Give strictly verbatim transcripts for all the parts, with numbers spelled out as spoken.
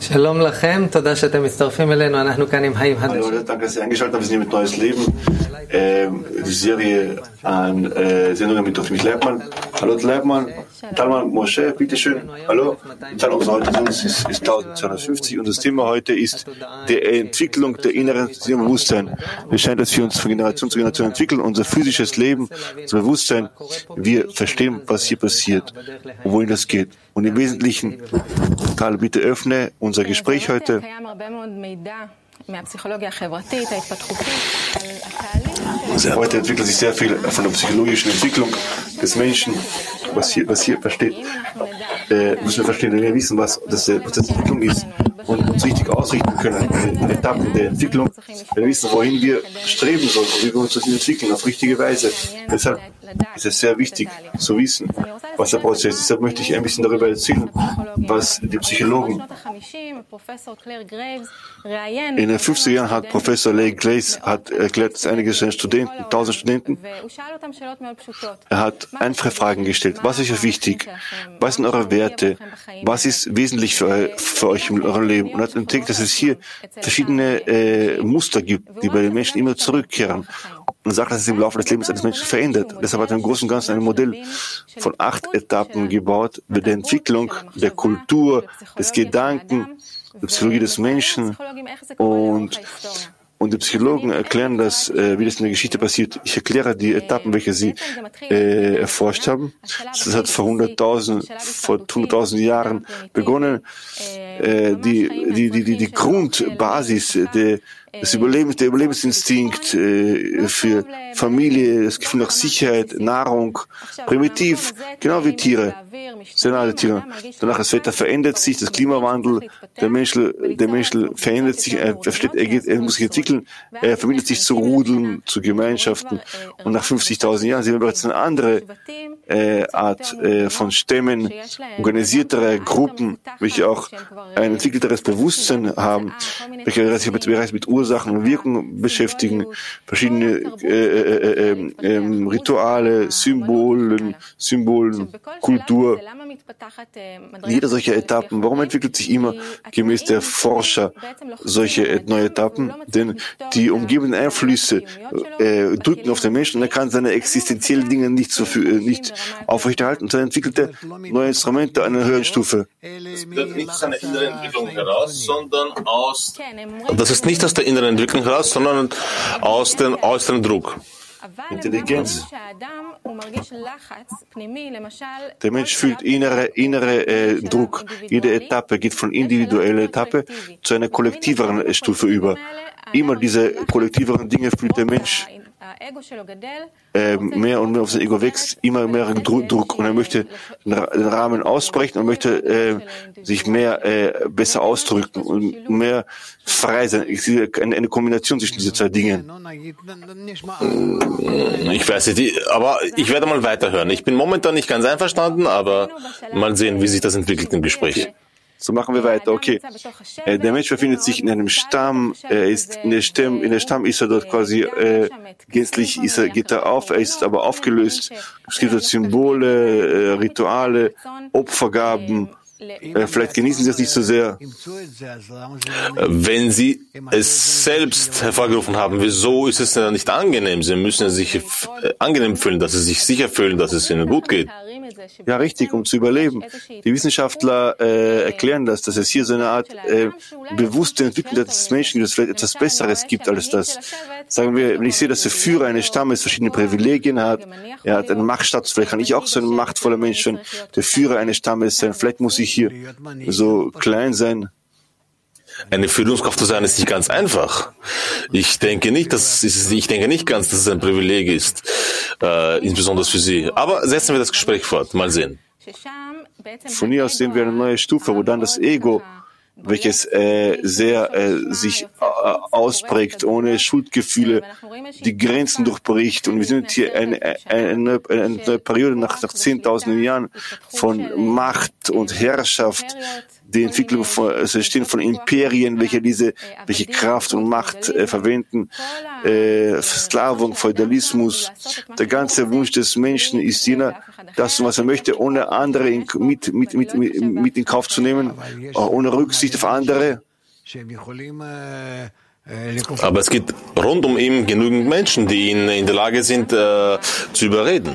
Shalom lachem, toda shetem mitztarfim elenu, anachnu kan im Hayim Hallo, Hadash. danke, dass Sie eingeschaltet haben. Wir sind hier mit Neues Leben. Ähm, die Serie an äh, Sendungen mit Dr. Leibmann. Hallo Leibmann, Talman Moshe, bitteschön. Hallo. Die Zahl unserer heutigen ist, ist, ist eintausendzweihundertfünfzig und das Thema heute ist die Entwicklung der inneren Bewusstsein. Es scheint, dass wir uns von Generation zu Generation entwickeln, unser physisches Leben, unser Bewusstsein. Wir verstehen, was hier passiert und wohin das geht. Und im Wesentlichen, Tal, bitte öffne unser Gespräch heute. Also heute entwickelt sich sehr viel von der psychologischen Entwicklung des Menschen, was hier, was hier versteht. Äh, müssen wir verstehen, wenn wir wissen, was das der Prozess der Entwicklung ist und uns richtig ausrichten können, in Etappen der Entwicklung, wenn wir wissen, wohin wir streben sollen und wie wir uns entwickeln, auf richtige Weise. Deshalb ist es sehr wichtig zu wissen, was der Prozess ist. Deshalb möchte ich ein bisschen darüber erzählen, was die Psychologen in den fünfziger Jahren hat Professor Leigh Glaze hat erklärt, dass einige seiner Studenten, tausend Studenten, er hat einfache Fragen gestellt. Was ist euch wichtig? Was sind eure Werte? Was ist wesentlich für, für euch in eurem Leben? Und er hat entdeckt, dass es hier verschiedene äh, Muster gibt, die bei den Menschen immer zurückkehren. Und sagt, dass es im Laufe des Lebens eines Menschen verändert. Deshalb hat er im Großen und Ganzen ein Modell von acht Etappen gebaut mit der Entwicklung der Kultur, des Gedanken, der Psychologie des Menschen und Und die Psychologen erklären das, äh, wie das in der Geschichte passiert. Ich erkläre die Etappen, welche sie äh, erforscht haben. Das hat vor hunderttausend, vor hunderttausend Jahren begonnen. Äh, die, die, die, die, die Grundbasis der Das Überlebens, der Überlebensinstinkt äh, für Familie, das Gefühl nach Sicherheit, Nahrung, primitiv, genau wie Tiere, sehr nahe Tiere. Danach das Wetter verändert sich, das Klimawandel, der Mensch, der Mensch verändert sich, er, versteht, er, geht, er muss sich entwickeln, er verbindet sich zu Rudeln, zu Gemeinschaften. Und nach fünfzigtausend Jahren sehen wir bereits eine andere äh, Art äh, von Stämmen, organisiertere Gruppen, welche auch ein entwickelteres Bewusstsein haben, welche sich bereits mit Ursachen und Wirkungen beschäftigen, verschiedene äh, äh, äh, äh, Rituale, Symbolen, Symbolen, Kultur. Jede solcher Etappen, warum entwickelt sich immer gemäß der Forscher solche neue Etappen? Denn die umgebenden Einflüsse äh, drücken auf den Menschen und er kann seine existenziellen Dinge nicht, so für, äh, nicht aufrechterhalten und dann entwickelt er neue Instrumente an einer höheren Stufe. Das wird nicht aus einer inneren Entwicklung heraus, sondern aus. Das ist nicht aus der inneren Entwicklung heraus, sondern aus dem äußeren Druck. Intelligenz. Der Mensch fühlt innere, innere äh, Druck. Jede Etappe geht von individueller Etappe zu einer kollektiveren Stufe über. Immer diese kollektiveren Dinge fühlt der Mensch äh, mehr und mehr auf sein Ego wächst, immer mehr Druck und er möchte den Rahmen ausbrechen und möchte äh, sich mehr äh, besser ausdrücken und mehr frei sein. Eine, eine Kombination zwischen diesen zwei Dingen. Ich weiß nicht, aber ich werde mal weiterhören. Ich bin momentan nicht ganz einverstanden, aber mal sehen, wie sich das entwickelt im Gespräch. So machen wir weiter. Okay. Äh, der Mensch befindet sich in einem Stamm. Er ist in der Stamm, in der Stamm ist er dort quasi äh, gänzlich ist er, geht er auf. Er ist aber aufgelöst. Es gibt dort Symbole, äh, Rituale, Opfergaben. Äh, vielleicht genießen Sie das nicht so sehr. Wenn Sie es selbst hervorgerufen haben, wieso ist es denn nicht angenehm? Sie müssen sich äh, angenehm fühlen, dass Sie sich sicher fühlen, dass es Ihnen gut geht. Ja, richtig, um zu überleben. Die Wissenschaftler äh, erklären das, dass es hier so eine Art äh, bewusste Entwicklung des Menschen gibt, dass es vielleicht etwas Besseres gibt als das. Sagen wir, wenn ich sehe, dass der Führer eines Stammes verschiedene Privilegien hat, er hat einen Machtstatus, vielleicht kann ich auch so ein machtvoller Mensch sein, der Führer eines Stammes sein, vielleicht muss ich hier so klein sein. Eine Führungskraft zu sein ist nicht ganz einfach. Ich denke nicht, dass es, ich denke nicht ganz, dass es ein Privileg ist, äh, insbesondere für Sie. Aber setzen wir das Gespräch fort. Mal sehen. Von hier aus sehen wir eine neue Stufe, wo dann das Ego, welches äh, sehr äh, sich äh, ausprägt, ohne Schuldgefühle, die Grenzen durchbricht. Und wir sind hier eine, eine, eine, eine Periode nach, nach zehntausenden Jahren von Macht und Herrschaft, die Entwicklung von, also Entstehen von Imperien, welche diese, welche Kraft und Macht äh, verwenden, äh, Versklavung, Feudalismus. Der ganze Wunsch des Menschen ist jener, das, was er möchte, ohne andere in, mit, mit, mit, mit, mit in Kauf zu nehmen, ohne Rücksicht auf andere. Aber es gibt rund um ihn genügend Menschen, die ihn in der Lage sind, äh, zu überreden.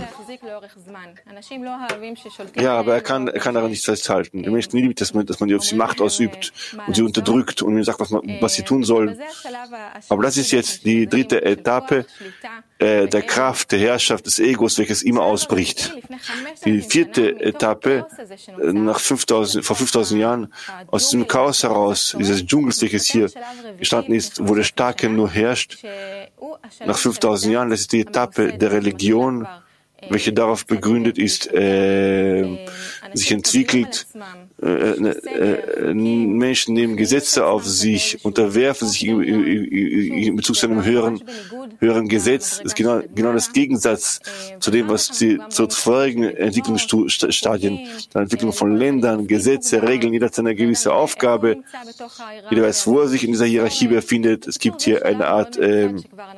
Ja, aber er kann, er kann daran nicht festhalten. Der Mensch liebt, dass man, dass man auf sie Macht ausübt und sie unterdrückt und ihnen sagt, was, man, was sie tun sollen. Aber das ist jetzt die dritte Etappe äh, der Kraft, der Herrschaft des Egos, welches immer ausbricht. Die vierte Etappe, äh, nach fünftausend, vor fünftausend Jahren, aus diesem Chaos heraus, dieses Dschungels, welches hier gestanden ist, wo der Starke nur herrscht, nach fünftausend Jahren, das ist die Etappe der Religion, welche darauf begründet ist, äh, sich entwickelt. Äh, äh, Menschen nehmen Gesetze auf sich, unterwerfen sich in, in, in Bezug zu einem höheren, höheren Gesetz. Das ist genau, genau das Gegensatz zu dem, was die zu vorigen Entwicklungsstadien, der Entwicklung von Ländern, Gesetze, Regeln, jeder hat seine gewisse Aufgabe. Jeder weiß, wo er sich in dieser Hierarchie befindet. Es gibt hier eine Art äh,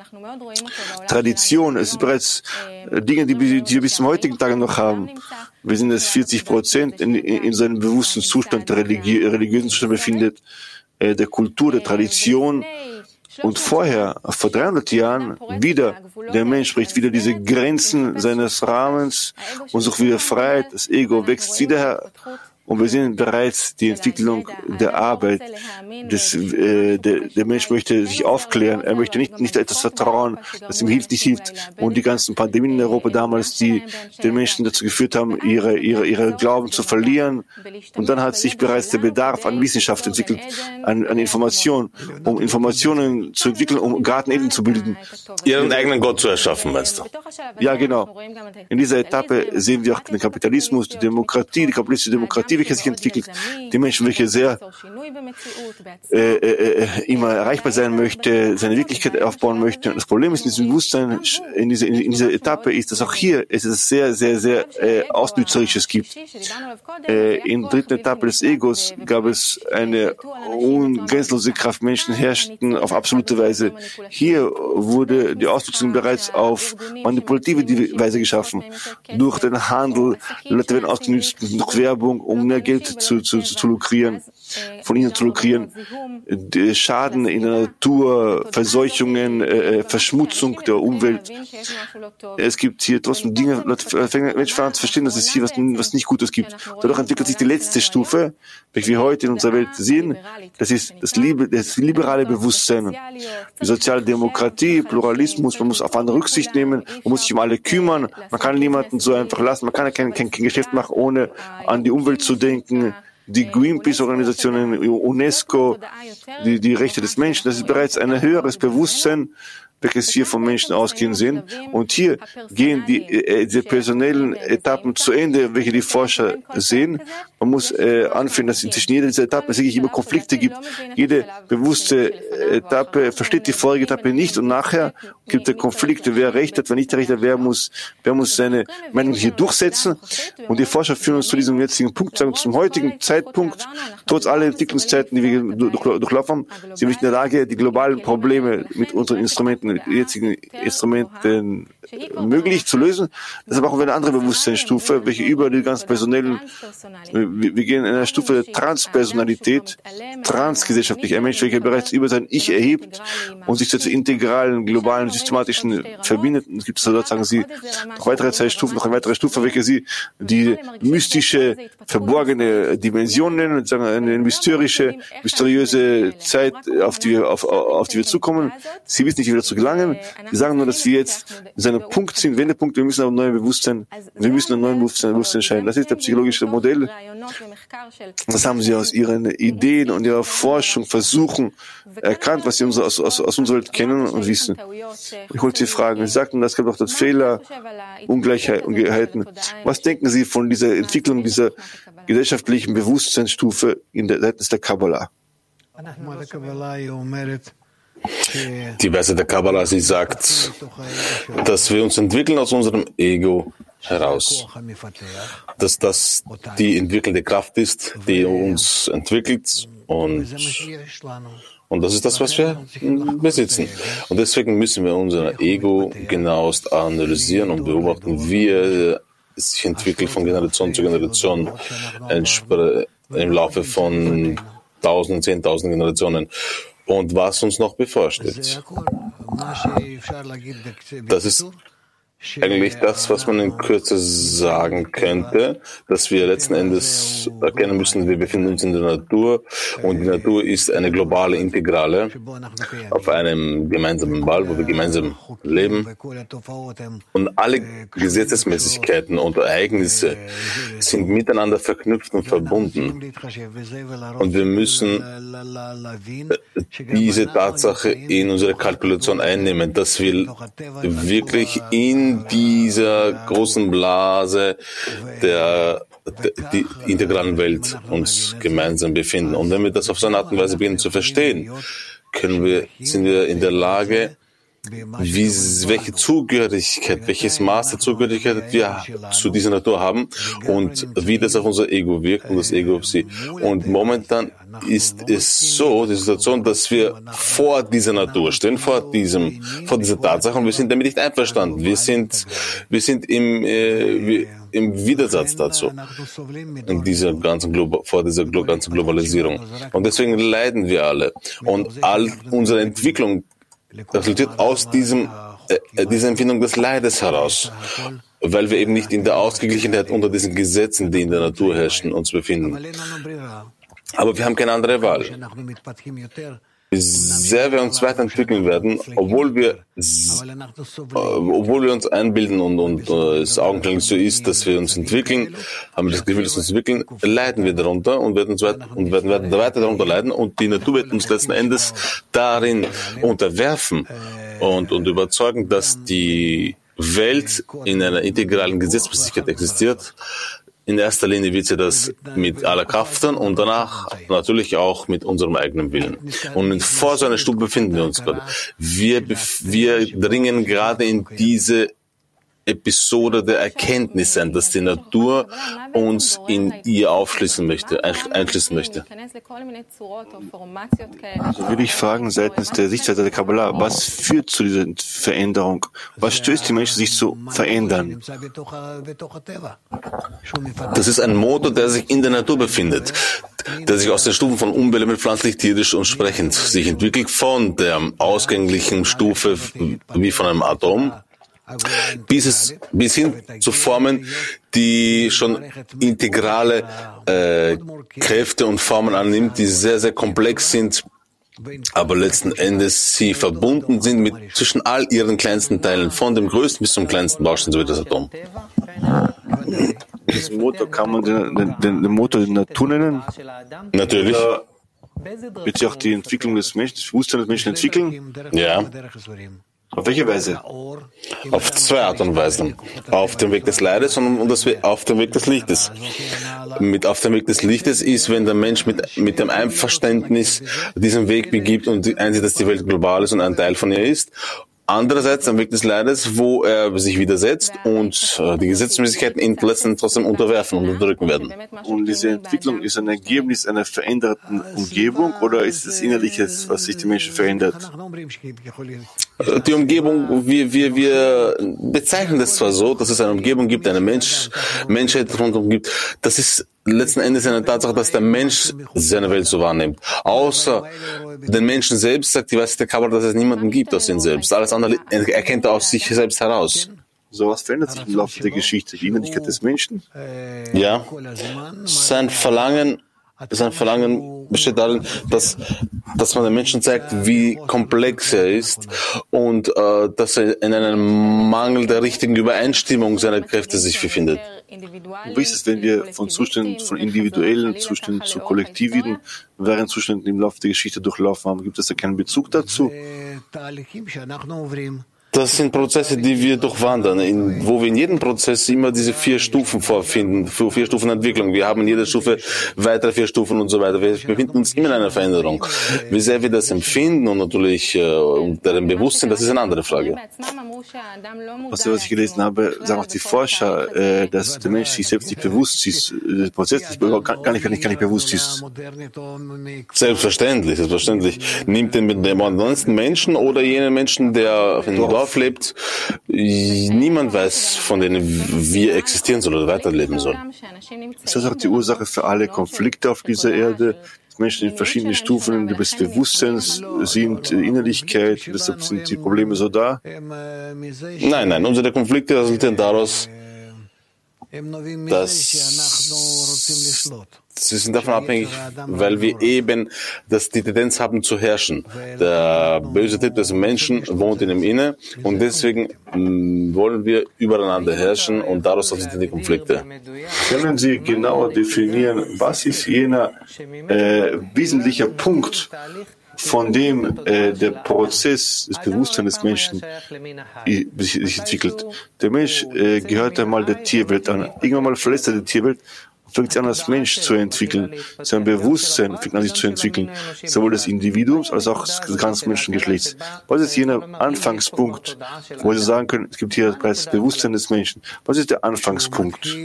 Tradition. Es ist bereits äh, Dinge, die, die wir bis zum heutigen Tage noch haben. Wir sind jetzt vierzig Prozent in, in, in seinem bewussten Zustand, der religi religiösen Zustand befindet, äh, der Kultur, der Tradition. Und vorher, vor dreihundert Jahren, wieder, der Mensch spricht wieder diese Grenzen seines Rahmens und sucht wieder Freiheit. Das Ego wächst wieder her. Und wir sehen bereits die Entwicklung der Arbeit. Das, äh, der, der Mensch möchte sich aufklären. Er möchte nicht, nicht etwas vertrauen, das ihm hilft, nicht hilft. Und die ganzen Pandemien in Europa damals, die den Menschen dazu geführt haben, ihre, ihre, ihre Glauben zu verlieren. Und dann hat sich bereits der Bedarf an Wissenschaft entwickelt, an, an Information, um Informationen zu entwickeln, um Garten Eden zu bilden. Ihren eigenen Gott zu erschaffen, meinst du? Ja, genau. In dieser Etappe sehen wir auch den Kapitalismus, die Demokratie, die kapitalistische Demokratie, welche sich entwickelt, die Menschen, welche sehr äh, äh, immer erreichbar sein möchte, seine Wirklichkeit aufbauen möchte. Und das Problem ist in diesem Bewusstsein, in dieser, in dieser Etappe ist, dass auch hier es ist sehr, sehr, sehr äh, Ausnützerisches gibt. Äh, in der dritten Etappe des Egos gab es eine ungrenzlose Kraft. Menschen herrschten auf absolute Weise. Hier wurde die Ausnutzung bereits auf manipulative Weise geschaffen. Durch den Handel, Leute werden ausgenutzt, durch Werbung, um mehr Geld zu, zu, zu, zu lukrieren, von ihnen zu lukrieren. Die Schaden in der Natur, Verseuchungen, äh, Verschmutzung der Umwelt. Es gibt hier trotzdem Dinge, Menschen fangen an zu verstehen, dass es hier was, was nicht Gutes gibt. Dadurch entwickelt sich die letzte Stufe, welche wir heute in unserer Welt sehen. Das ist das, Liebe, das liberale Bewusstsein. Die soziale Demokratie, Pluralismus, man muss auf andere Rücksicht nehmen, man muss sich um alle kümmern, man kann niemanden so einfach lassen, man kann kein, kein, kein Geschäft machen, ohne an die Umwelt zu denken. Die Greenpeace-Organisationen, UNESCO, die, die Rechte des Menschen, das ist bereits ein höheres Bewusstsein, welches hier vom Menschen ausgehen sehen. Und hier gehen die, äh, die personellen Etappen zu Ende, welche die Forscher sehen. Man muss äh, anführen, dass zwischen jeder dieser Etappen es wirklich immer Konflikte gibt. Jede bewusste Etappe versteht die vorige Etappe nicht und nachher gibt es Konflikte, wer Recht hat, wer nicht Recht hat, wer muss, wer muss seine Meinung hier durchsetzen. Und die Forscher führen uns zu diesem jetzigen Punkt, sagen zum heutigen Zeitpunkt, trotz aller Entwicklungszeiten, die wir durch, durchlaufen haben, sind wir nicht in der Lage, die globalen Probleme mit unseren Instrumenten, mit jetzigen Instrumenten möglich zu lösen. Deshalb brauchen wir eine andere Bewusstseinsstufe, welche über die ganz personellen, wir, wir gehen in eine Stufe der Transpersonalität, transgesellschaftlich, ein Mensch, welcher bereits über sein Ich erhebt und sich zu integralen, globalen, systematischen verbindet. Und es gibt sozusagen sie noch weitere zwei Stufen, noch eine weitere Stufe, welche sie die mystische, verborgene Dimension nennen, und sagen eine mysterische, mysteriöse Zeit, auf die wir, auf, auf die wir zukommen. Sie wissen nicht, wie wir dazu gelangen. Sie sagen nur, dass wir jetzt in seinem Punkt sind, Wendepunkt, wir müssen auf ein neues Bewusstsein, wir müssen ein neues Bewusstsein, Bewusstsein entscheiden. Das ist das psychologische Modell. Das haben sie aus ihren Ideen und ihrer Forschung versuchen, erkannt, was sie aus, aus, aus unserer Welt kennen und wissen. Ich wollte Sie fragen, Sie sagten, es gab auch dort Fehler, Ungleichheiten. Was denken Sie von dieser Entwicklung, dieser gesellschaftlichen Bewusstseinsstufe in der seitens der Kabbalah? Die Weise der Kabbalah, sie sagt, dass wir uns entwickeln aus unserem Ego heraus, dass das die entwickelnde Kraft ist, die uns entwickelt und, und das ist das, was wir besitzen. Und deswegen müssen wir unser Ego genauest analysieren und beobachten, wie er sich entwickelt von Generation zu Generation im Laufe von Tausenden, Zehntausenden Generationen. Und was uns noch bevorsteht. Das ist eigentlich das, was man in Kürze sagen könnte, dass wir letzten Endes erkennen müssen, wir befinden uns in der Natur und die Natur ist eine globale Integrale auf einem gemeinsamen Ball, wo wir gemeinsam leben und alle Gesetzesmäßigkeiten und Ereignisse sind miteinander verknüpft und verbunden und wir müssen diese Tatsache in unsere Kalkulation einnehmen, dass wir wirklich in dieser großen Blase der, der die integralen Welt uns gemeinsam befinden. Und wenn wir das auf so eine Art und Weise beginnen zu verstehen, können wir, sind wir in der Lage, wie, welche Zugehörigkeit, welches Maß der Zugehörigkeit wir zu dieser Natur haben und wie das auf unser Ego wirkt und das Ego auf sie. Und momentan ist es so, die Situation, dass wir vor dieser Natur stehen, vor diesem, vor dieser Tatsache und wir sind damit nicht einverstanden. Wir sind, wir sind im, äh, im Widersatz dazu, in dieser ganzen Glo- vor dieser Glo- ganzen Globalisierung. Und deswegen leiden wir alle. Und all unsere Entwicklung resultiert aus diesem, äh, dieser Empfindung des Leides heraus, weil wir eben nicht in der Ausgeglichenheit unter diesen Gesetzen, die in der Natur herrschen, uns befinden. Aber wir haben keine andere Wahl. Wie sehr wir uns weiterentwickeln werden, obwohl wir, äh, obwohl wir uns einbilden und, und äh, es augenblicklich so ist, dass wir uns entwickeln, haben wir das Gefühl, dass wir uns entwickeln, leiden wir darunter und werden, uns weit, und werden, werden weiter darunter leiden und die Natur wird uns letzten Endes darin unterwerfen und, und überzeugen, dass die Welt in einer integralen Gesetzmäßigkeit existiert. In erster Linie wird sie das mit aller Kraft tun und danach natürlich auch mit unserem eigenen Willen. Und vor so einer Stufe befinden wir uns gerade. Wir, wir dringen gerade in diese Episode der Erkenntnis ein, dass die Natur uns in ihr aufschließen möchte, einschließen möchte. Also will ich fragen, seitens der Sichtseite der Kabbalah, was führt zu dieser Veränderung? Was stößt die Menschen, sich zu verändern? Das ist ein Motor, der sich in der Natur befindet, der sich aus den Stufen von unbelebt, pflanzlich, tierisch und sprechend sich entwickelt, von der ausgänglichen Stufe wie von einem Atom, bis es bis hin zu Formen, die schon integrale äh, Kräfte und Formen annimmt, die sehr, sehr komplex sind, aber letzten Endes sie verbunden sind mit zwischen all ihren kleinsten Teilen, von dem größten bis zum kleinsten Baustein, so wie das Atom. Diesen Motor kann man den, den, den, den Motor der Natur nennen? Natürlich. Oder wird sich auch die Entwicklung des Menschen, das Bewusstsein des Menschen entwickeln? Ja. Auf welche Weise? Auf zwei Art und Weisen. Auf dem Weg des Leides und, und das, auf dem Weg des Lichtes. Mit auf dem Weg des Lichtes ist, wenn der Mensch mit, mit dem Einverständnis diesen Weg begibt und einsieht, dass die Welt global ist und ein Teil von ihr ist. Andererseits am Weg des Leides, wo er sich widersetzt und äh, die Gesetzmäßigkeiten ihn letztendlich trotzdem unterwerfen und unterdrücken werden. Und diese Entwicklung ist ein Ergebnis einer veränderten Umgebung oder ist es Innerliches, was sich die Menschen verändert? Die Umgebung, wir, wir, wir bezeichnen das zwar so, dass es eine Umgebung gibt, eine Mensch, Menschheit rundum gibt. Das ist letzten Endes eine Tatsache, dass der Mensch seine Welt so wahrnimmt. Außer den Menschen selbst sagt die Weisheit der Kabbalah, dass es niemanden gibt aus sich selbst. Alles andere erkennt er aus sich selbst heraus. So was verändert sich im Laufe der Geschichte, die Innerlichkeit des Menschen. Ja, sein Verlangen, sein Verlangen besteht darin, dass, dass man den Menschen zeigt, wie komplex er ist und äh, dass er in einem Mangel der richtigen Übereinstimmung seiner Kräfte sich befindet. Wie ist es, wenn wir von Zuständen, von individuellen Zuständen zu kollektiven, während Zuständen im Laufe der Geschichte durchlaufen haben? Gibt es da keinen Bezug dazu? Das sind Prozesse, die wir durchwandern, in, wo wir in jedem Prozess immer diese vier Stufen vorfinden, vier Stufen Entwicklung. Wir haben in jeder Stufe weitere vier Stufen und so weiter. Wir befinden uns immer in einer Veränderung. Wie sehr wir das empfinden und natürlich äh, unter dem Bewusstsein, das ist eine andere Frage. Was ich gelesen habe, sagen auch die Forscher, äh, dass der Mensch sich selbst nicht bewusst ist, der Prozess nicht, gar nicht, gar nicht, gar nicht bewusst ist. Selbstverständlich, selbstverständlich. Nimmt den, den modernsten Menschen oder jenen Menschen, der in einem Dorf lebt, niemand weiß, von denen wir existieren sollen oder weiterleben sollen. Ist das auch die Ursache für alle Konflikte auf dieser Erde? Dass Menschen in verschiedenen Stufen des Bewusstseins sind, Innerlichkeit, deshalb sind die Probleme so da? Nein, nein, unsere Konflikte resultieren daraus, dass sie sind davon abhängig, weil wir eben dass die Tendenz haben zu herrschen. Der böse Trieb des Menschen wohnt in ihm inne und deswegen mh, wollen wir übereinander herrschen und daraus sind die Konflikte. Können Sie genauer definieren, was ist jener äh, wesentliche Punkt, von dem äh, der Prozess des Bewusstseins des Menschen sich, sich entwickelt? Der Mensch äh, gehört einmal der Tierwelt an. Irgendwann mal verlässt er die Tierwelt und fängt sich an, als Mensch zu entwickeln. Sein Bewusstsein fängt an, sich zu entwickeln, sowohl des Individuums als auch des ganzen Menschengeschlechts. Was ist jener Anfangspunkt, wo Sie sagen können, es gibt hier das Bewusstsein des Menschen? Was ist der Anfangspunkt?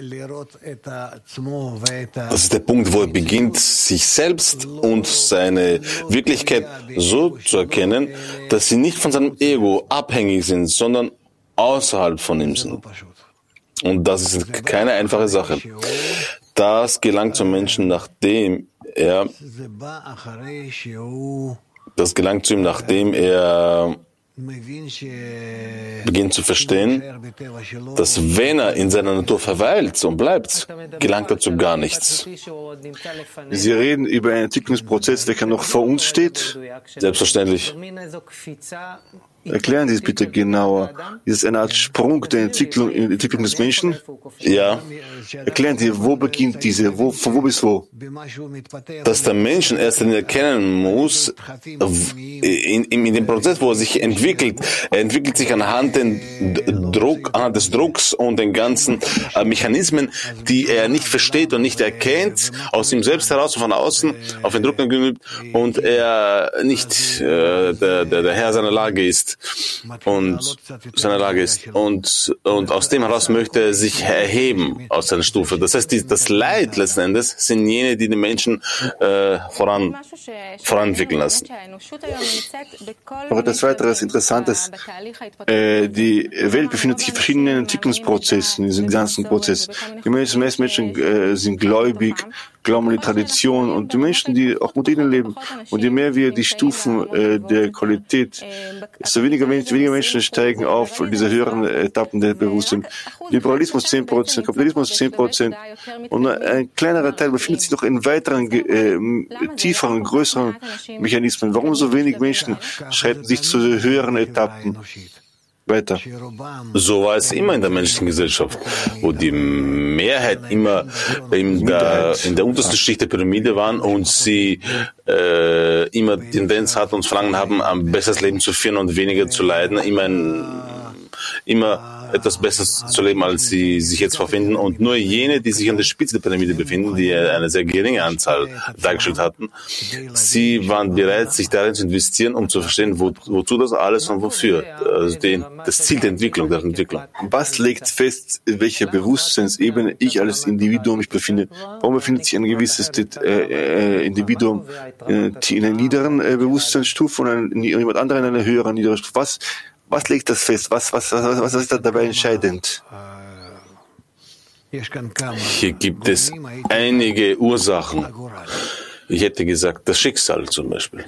Das ist der Punkt, wo er beginnt, sich selbst und seine Wirklichkeit so zu erkennen, dass sie nicht von seinem Ego abhängig sind, sondern außerhalb von ihm sind. Und das ist keine einfache Sache. Das gelangt zum Menschen, nachdem er, das gelangt zu ihm, nachdem er beginnt zu verstehen, dass wenn er in seiner Natur verweilt und bleibt, gelangt er zu gar nichts. Sie reden über einen Entwicklungsprozess, welcher noch vor uns steht? Selbstverständlich. Erklären Sie es bitte genauer. Ist es eine Art Sprung der Entwicklung, in der Entwicklung des Menschen? Ja. Erklären Sie, wo beginnt diese? Wo, von wo bis wo? Dass der Mensch in erster Linie erkennen muss, in, in, in dem Prozess, wo er sich entwickelt, er entwickelt sich anhand, den Druck, anhand des Drucks und den ganzen äh, Mechanismen, die er nicht versteht und nicht erkennt, aus ihm selbst heraus und von außen auf den Druck genügt und er nicht äh, der, der, der Herr seiner Lage ist. und seiner Lage ist. Und, und aus dem heraus möchte er sich erheben aus seiner Stufe. Das heißt, die, das Leid letzten Endes sind jene, die den Menschen äh, voran, voranentwickeln lassen. Aber das Weitere ist Interessantes. Äh, die Welt befindet sich in verschiedenen Entwicklungsprozessen, in diesem ganzen Prozess. Die meisten Menschen äh, sind gläubig, glauben an die Tradition, und die Menschen, die auch mit ihnen leben. Und je mehr wir die Stufen äh, der Qualität, desto weniger, weniger Menschen steigen auf diese höheren Etappen der Bewusstsein. Liberalismus zehn Prozent, Kapitalismus zehn Prozent, und ein kleinerer Teil befindet sich noch in weiteren, äh, tieferen, größeren Mechanismen. Warum so wenig Menschen schreiten sich zu höheren Etappen weiter? So war es immer in der menschlichen Gesellschaft, wo die Mehrheit immer in der, in der untersten Schicht der Pyramide waren und sie äh, immer Tendenz hatten und Verlangen haben, ein besseres Leben zu führen und weniger zu leiden, immer, ein, immer etwas Besseres zu leben, als sie sich jetzt vorfinden. Und nur jene, die sich an der Spitze der Pyramide befinden, die eine sehr geringe Anzahl dargestellt hatten, sie waren bereit, sich darin zu investieren, um zu verstehen, wo, wozu das alles und wofür. Also den, das Ziel der Entwicklung, der Entwicklung. Was legt fest, in welcher Bewusstseinsebene ich als Individuum mich befinde? Warum befindet sich ein gewisses äh, äh, Individuum äh, in einer niederen äh, Bewusstseinsstufe und ein, jemand anderer in einer höheren, niederen Stufe? Was Was legt das fest? Was, was, was, was ist da dabei entscheidend? Hier gibt es einige Ursachen. Ich hätte gesagt, das Schicksal zum Beispiel.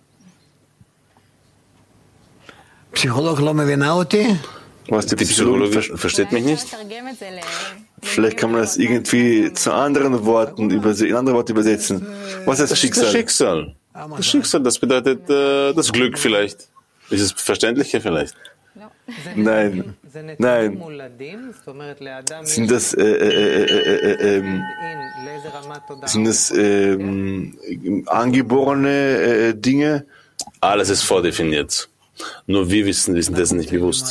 Was die Die Psychologie versteht mich nicht. Vielleicht kann man das irgendwie zu anderen Worten überse- in andere Worte übersetzen. Was ist das Schicksal? Das Schicksal. Das Schicksal, das bedeutet äh, das Glück vielleicht. Ist es verständlicher vielleicht? Nein, nein. Sind das, äh, äh, äh, äh, äh, sind das äh, angeborene äh, Dinge? Alles ist vordefiniert. Nur wir wissen, wissen dessen nicht bewusst.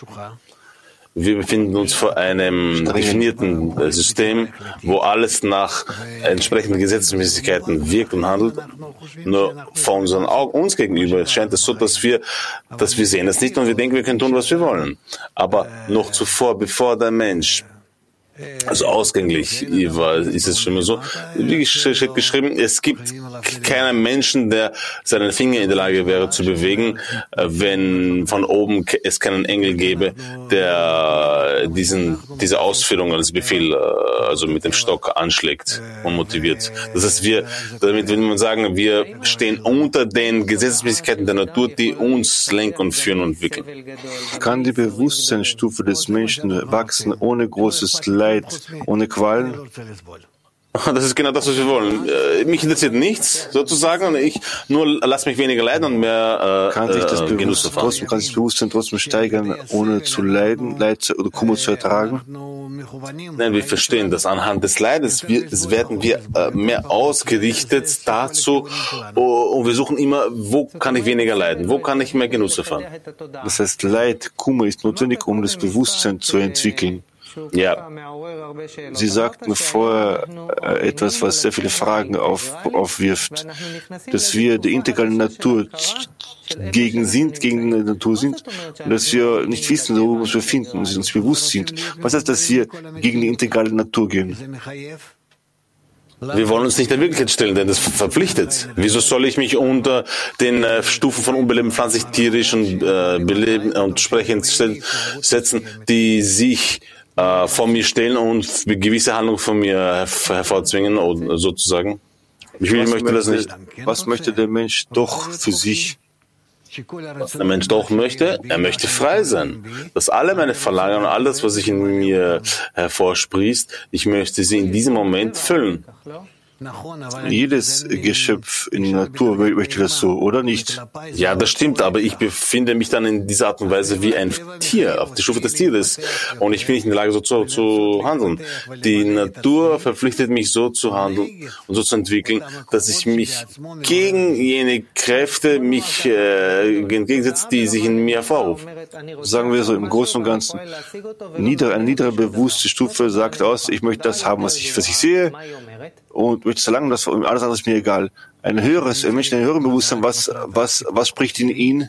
Wir befinden uns vor einem definierten System, wo alles nach entsprechenden Gesetzmäßigkeiten wirkt und handelt. Nur von unseren Augen, uns gegenüber scheint es so, dass wir, dass wir sehen das nicht und wir denken, wir können tun, was wir wollen. Aber noch zuvor, bevor der Mensch, also ausgänglich ist es schon immer so, wie geschrieben, es gibt keinen Menschen, der seinen Finger in der Lage wäre zu bewegen, wenn von oben es keinen Engel gäbe, der diesen, diese Ausführung als Befehl, also mit dem Stock anschlägt und motiviert. Das heißt, wir, damit will man sagen, wir stehen unter den Gesetzmäßigkeiten der Natur, die uns lenken und führen und entwickeln. Kann die Bewusstseinsstufe des Menschen wachsen ohne großes Leid, ohne Qualen? Das ist genau das, was wir wollen. Mich interessiert nichts, sozusagen, und ich nur lass mich weniger leiden und mehr äh, kann sich das äh, Genuss erfahren. Trotzdem kann sich das Bewusstsein trotzdem steigern, ohne zu leiden, Leid oder Kummer zu ertragen? Nein, wir verstehen das. Anhand des Leides wir, das werden wir äh, mehr ausgerichtet dazu und wir suchen immer, wo kann ich weniger leiden, wo kann ich mehr Genuss erfahren. Das heißt, Leid, Kummer ist notwendig, um das Bewusstsein zu entwickeln. Ja. Sie sagten vorher äh, etwas, was sehr viele Fragen auf, aufwirft, dass wir der integralen Natur gegen sind, gegen die Natur sind und dass wir nicht wissen, wo wir uns befinden und uns bewusst sind. Was heißt, dass wir gegen die integrale Natur gehen? Wir wollen uns nicht der Wirklichkeit stellen, denn das verpflichtet. Wieso soll ich mich unter den äh, Stufen von unbelebten, pflanzlich, tierisch und äh, beleben und sprechend setzen, die sich äh, vor mir stellen und gewisse Handlungen von mir herv hervorzwingen, oder sozusagen? Ich will, was möchte das möchte, nicht. Was möchte der Mensch doch für sich? Was der Mensch doch möchte, er möchte frei sein. Dass alle meine Verlangen und alles, was sich in mir hervorsprießt, ich möchte sie in diesem Moment füllen. Jedes Geschöpf in der Natur möchte das so, oder nicht? Ja, das stimmt, aber ich befinde mich dann in dieser Art und Weise wie ein Tier, auf der Stufe des Tieres. Und ich bin nicht in der Lage, so zu, zu handeln. Die Natur verpflichtet mich, so zu handeln und so zu entwickeln, dass ich mich gegen jene Kräfte mich äh, entgegensetze, die sich in mir hervorrufen. Sagen wir so im Großen und Ganzen, nieder, eine niedere bewusste Stufe sagt aus, ich möchte das haben, was ich, was ich sehe, und möchte verlangen, dass alles andere ist mir egal. Ein höheres, ein Mensch, ein höheres Bewusstsein, was, was, was spricht in ihn?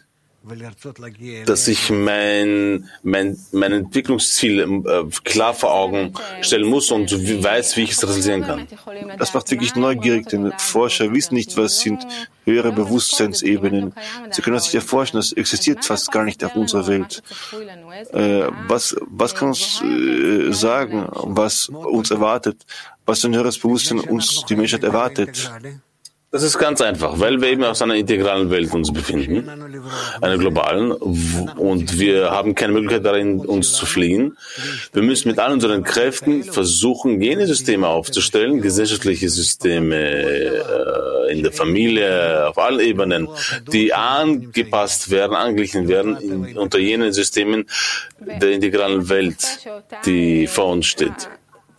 Dass ich mein, mein, mein Entwicklungsziel äh, klar vor Augen stellen muss und weiß, wie ich es realisieren kann. Das macht wirklich neugierig, denn Forscher wissen nicht, was sind höhere Bewusstseinsebenen. Sie können das nicht erforschen, das existiert fast gar nicht auf unserer Welt. Äh, was, was kann uns äh, sagen, was uns erwartet, was ein höheres Bewusstsein uns, die Menschheit, erwartet? Das ist ganz einfach, weil wir eben aus einer integralen Welt uns befinden, einer globalen, und wir haben keine Möglichkeit darin, uns zu fliehen. Wir müssen mit all unseren Kräften versuchen, jene Systeme aufzustellen, gesellschaftliche Systeme äh, in der Familie, auf allen Ebenen, die angepasst werden, angeglichen werden in, unter jenen Systemen der integralen Welt, die vor uns steht.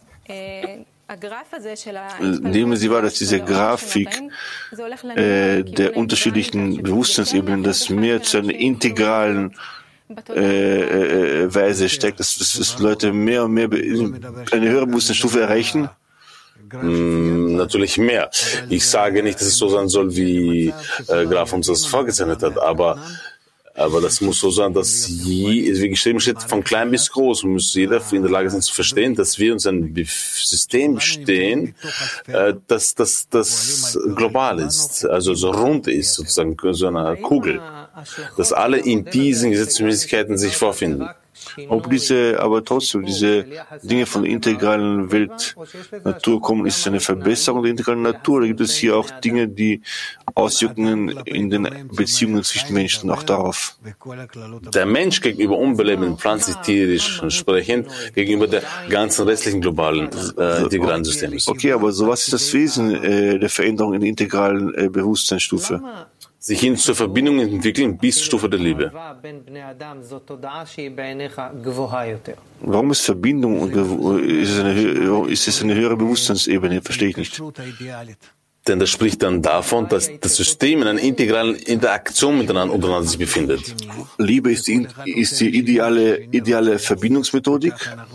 Nehmen Sie wahr, dass diese Grafik äh, der unterschiedlichen Bewusstseinsebenen das mehr zu einer integralen äh, äh, Weise steckt, dass, dass, dass Leute mehr und mehr eine höhere Bewusstseinsstufe erreichen? Mm, natürlich mehr. Ich sage nicht, dass es so sein soll, wie äh, Graf uns das vorgezeichnet hat, aber Aber das muss so sein, dass je, wie geschrieben steht, von klein bis groß muss jeder in der Lage sein zu verstehen, dass wir uns ein System stehen, äh, dass das das global ist, also so rund ist, sozusagen so eine Kugel, dass alle in diesen Gesetzmäßigkeiten sich vorfinden. Ob diese, aber trotzdem diese Dinge von der integralen Welt, Natur kommen, ist es eine Verbesserung der integralen Natur? Oder gibt es hier auch Dinge, die Auswirkungen in den Beziehungen zwischen Menschen auch darauf? Der Mensch gegenüber unbelebenden, pflanzlich, tierisch sprechend, gegenüber der ganzen restlichen globalen äh, integralen Systems. Okay, aber so was ist das Wesen äh, der Veränderung in der integralen äh, Bewusstseinsstufe? Sich hin zur Verbindung entwickeln bis zur Stufe der Liebe. Warum ist Verbindung und ist es eine, ist es eine höhere Bewusstseinsebene? Verstehe ich nicht. Denn das spricht dann davon, dass das System in einer integralen Interaktion miteinander untereinander sich befindet. Liebe ist die, ist die ideale, ideale Verbindungsmethodik.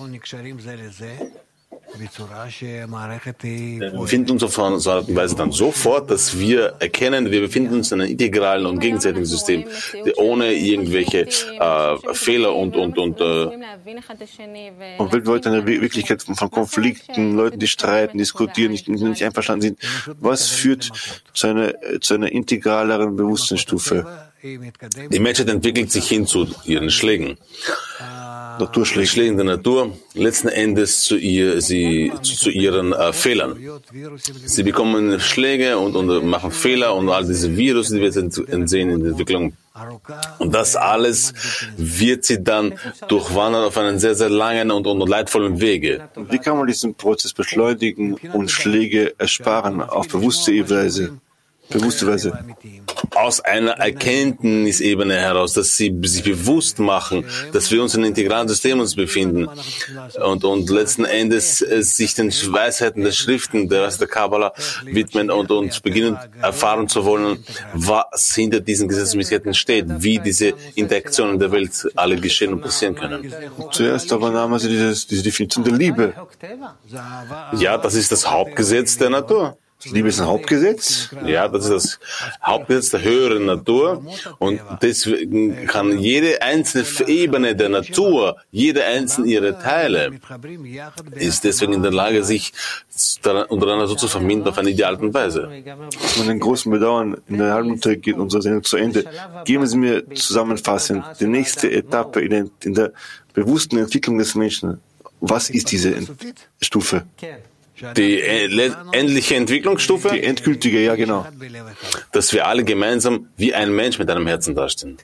Wir befinden uns auf eine Art und Weise dann sofort, dass wir erkennen, wir befinden uns in einem integralen und gegenseitigen System, ohne irgendwelche äh, Fehler und und und. Äh und wenn Leute in der Wirklichkeit von Konflikten, Leuten, die streiten, diskutieren, nicht, nicht einverstanden sind, was führt zu einer, zu einer integraleren Bewusstseinsstufe? Die Menschheit entwickelt sich hin zu ihren Schlägen. Naturschläge. Schlägen der Natur, letzten Endes zu, ihr, sie, zu, zu ihren äh, Fehlern. Sie bekommen Schläge und, und machen Fehler und all diese Virus, die wir jetzt sehen in der Entwicklung. Und das alles wird sie dann durchwandern auf einen sehr, sehr langen und, und leidvollen Wege. Wie kann man diesen Prozess beschleunigen und Schläge ersparen auf bewusste Weise? Bewusste Weise. Aus einer Erkenntnisebene heraus, dass sie sich bewusst machen, dass wir uns in einem integralen System uns befinden und, und letzten Endes äh, sich den Weisheiten der Schriften, der, der Kabbalah widmen und, und beginnen erfahren zu wollen, was hinter diesen Gesetzmäßigkeiten steht, wie diese Interaktionen der Welt alle geschehen und passieren können. Zuerst aber nahmen sie dieses, diese Definition der Liebe. Ja, das ist das Hauptgesetz der Natur. Liebe ist ein Hauptgesetz. Ja, das ist das Hauptgesetz der höheren Natur. Und deswegen kann jede einzelne Ebene der Natur, jede einzelne ihrer Teile, ist deswegen in der Lage, sich untereinander so zu verbinden auf eine ideale Art und Weise. Mit einem großen Bedauern, in der halben Minute geht unsere Sendung zu Ende. Geben Sie mir zusammenfassend die nächste Etappe in der, in der bewussten Entwicklung des Menschen. Was ist diese Stufe? Die endliche Entwicklungsstufe? Die endgültige, ja genau. Dass wir alle gemeinsam wie ein Mensch mit einem Herzen dastehen.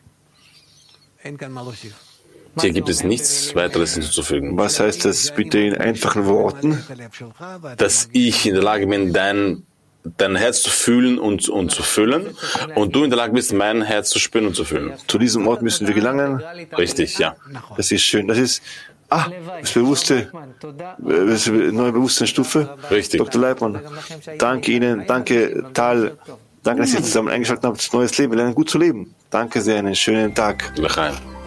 Hier gibt es nichts weiteres hinzuzufügen. Was heißt das bitte in einfachen Worten? Dass ich in der Lage bin, dein, dein Herz zu fühlen und, und zu füllen und du in der Lage bist, mein Herz zu spüren und zu fühlen. Zu diesem Ort müssen wir gelangen. Richtig, ja. Das ist schön. Das ist Ah, das bewusste, das neue Bewusstseinsstufe. Richtig. Doktor Leibmann, danke Ihnen, danke Tal, danke, dass Sie zusammen eingeschaltet haben, das neues Leben, lernen gut zu leben. Danke sehr, einen schönen Tag. L'chaim.